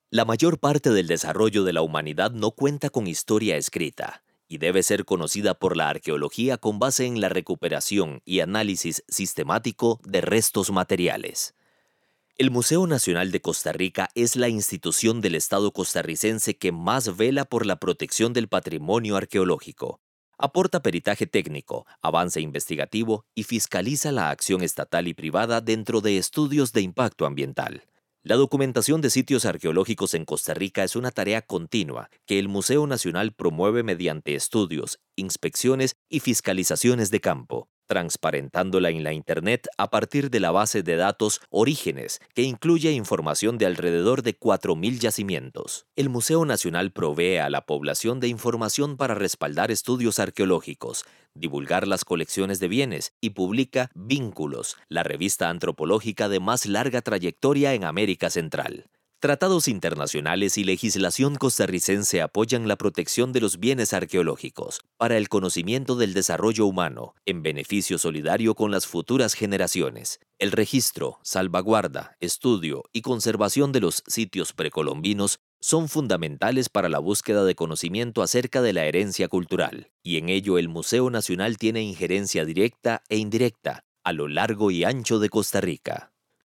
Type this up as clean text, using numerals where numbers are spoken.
La mayor parte del desarrollo de la humanidad no cuenta con historia escrita y debe ser conocida por la arqueología con base en la recuperación y análisis sistemático de restos materiales. El Museo Nacional de Costa Rica es la institución del Estado costarricense que más vela por la protección del patrimonio arqueológico. Aporta peritaje técnico, avance investigativo y fiscaliza la acción estatal y privada dentro de estudios de impacto ambiental. La documentación de sitios arqueológicos en Costa Rica es una tarea continua que el Museo Nacional promueve mediante estudios, inspecciones y fiscalizaciones de campo, transparentándola en la Internet a partir de la base de datos Orígenes, que incluye información de alrededor de 4.000 yacimientos. El Museo Nacional provee a la población de información para respaldar estudios arqueológicos, divulgar las colecciones de bienes y publica Vínculos, la revista antropológica de más larga trayectoria en América Central. Tratados internacionales y legislación costarricense apoyan la protección de los bienes arqueológicos para el conocimiento del desarrollo humano, en beneficio solidario con las futuras generaciones. El registro, salvaguarda, estudio y conservación de los sitios precolombinos son fundamentales para la búsqueda de conocimiento acerca de la herencia cultural, y en ello el Museo Nacional tiene injerencia directa e indirecta a lo largo y ancho de Costa Rica.